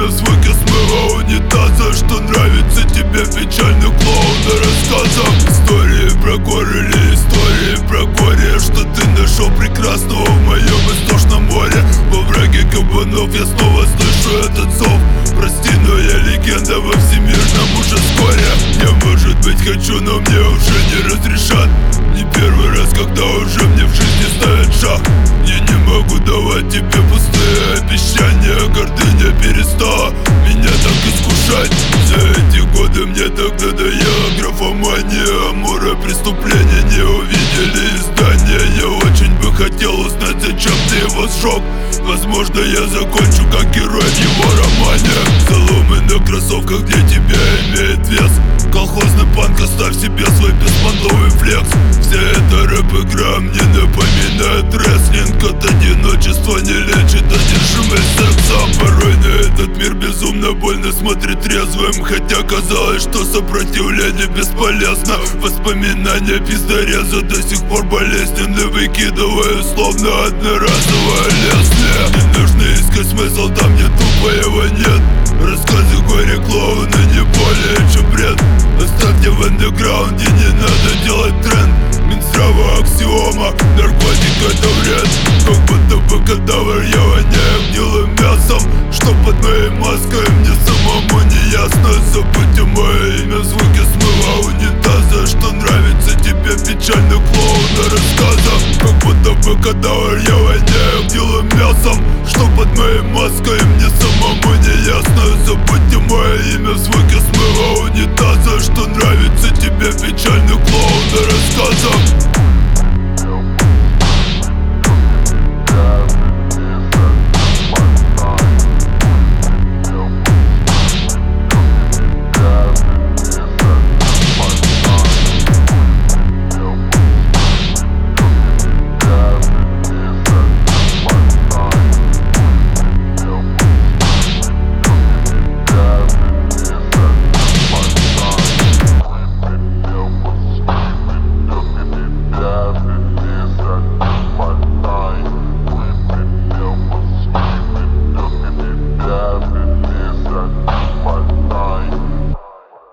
имя в звуке смыва унитаза. Что нравится тебе печальный клоун рассказом. Истории про горы или истории про горе. Что ты нашел прекрасного в моем истошном море. Во враге кабанов я снова слышу этот зов. Прости, но я легенда во всемирном уже вскоре. Я, может быть, хочу, но мне уже не разрешат. Не первый раз, когда уже мне в жизни ставят шаг. Я не могу давать тебе пустые обещания. Гордыня перестала меня так искушать. За эти годы мне так надоела графомания. Амура преступления не увидели издания. Я очень бы хотел узнать, зачем ты его сжег. Возможно, я закончу как герой в его романе. Заломы на кроссовках для тебя имеет вес. Колхозный панк, оставь себе свой беспонтовый флекс. Вся эта рэп-игра мне напоминает рестлинг. От одиночества не лечит одержимость сексом. Порой на этот мир безумно больно смотреть трезвым. Хотя казалось, что сопротивление бесполезно. Воспоминания пиздореза до сих пор болезненны. Выкидываю словно одноразовое лезвие. Не нужно искать смысл там, где тупо его нет. Рассказы горе-клоуна не более чем бред. Оставьте в андеграунде, не надо делать тренд. Минздрава аксиома, наркотик это вред. Как будто бы кадавр, я воняю гнилым мясом. Что под моей маской, мне самому не ясно. Забудьте мое имя в звуке смыва унитаза. Что нравится тебе печальный клоун рассказа. Как будто бы кадавр, я воняю гнилым мясом. Что под моей маской, мне самому не ясно.